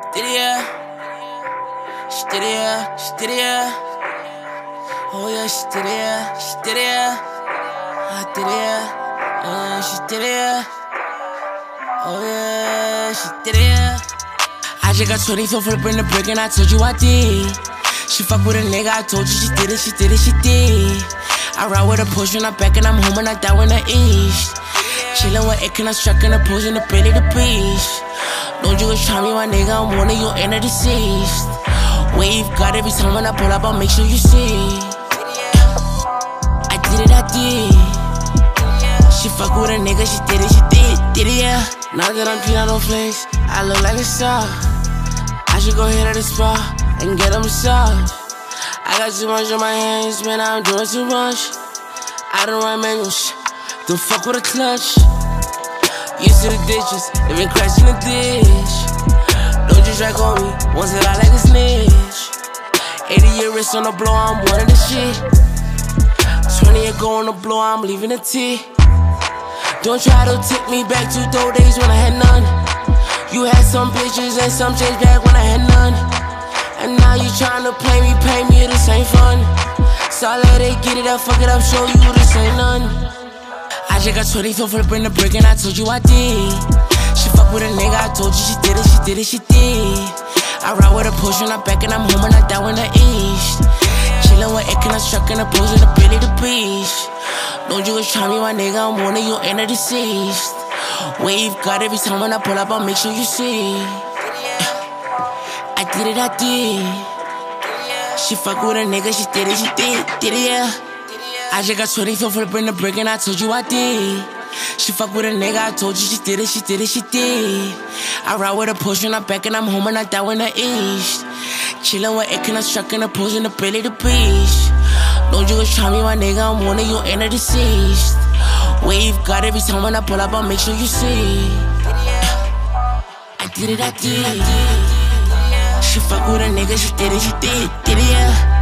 did it, yeah. She did it, yeah. She did it, yeah. Oh yeah, she did it, yeah. She did it, yeah. I did it, yeah. She did it, yeah. Oh yeah, she did it, yeah. I just got 24 for the bring the brick and I told you I did. She fuck with a nigga, I told you she did it, she did it, she did. I ride with a push when I'm back and I'm home and I die when I east. Chillin' with it, and I'm struck in the pose in the belly the beach. Don't you go try me, my nigga, I'm one of you and the deceased. Wave got every time when I pull up, I'll make sure you see. I did it, I did. She fuck with a nigga, she did it, did it, yeah. Now that I'm peanut on flakes, I look like a star. I should go hit at the spa and get a massage. I got too much on my hands, man, I'm doing too much. I don't run manual shit, don't fuck with a clutch. Used to the ditches, they been crashing the ditch. Don't you track on me, once it out like a snitch. 80-year wrist on the blow, I'm one of the shit. 20-year go on the blow, I'm leaving the T. Don't try to take me back to those days when I had none. You had some bitches and some change back when I had none. And now you tryna pay me, this ain't fun. So I let it get it up, fuck it up, show you this ain't none. I just got 24 for the bring the brick and I told you I did. She fuck with a nigga, I told you she did it, she did it, she did. I ride with a push when I'm back and I'm home and I die when I east. Chillin' with it, and I'm struck in the pose in the belly the beach. Don't you go try me, my nigga, I'm one of you and the deceased. Wave got every time when I pull up, I'll make sure you see. I did it, I did. She fuck with a nigga, she did it, did it, yeah. I just got 24 for the bring the brick and I told you I did. She fuck with a nigga, I told you she did it, she did. I ride with a push when I'm back and I'm home and I die when I east. Chillin' with it, and I'm struck in the pose in the belly the beach. Don't you go try me, my nigga, I'm one of you and the deceased. Wave got every time when I pull up, I'll make sure you see. I did it, I did. She fuck with a nigga, she did it, did it, yeah.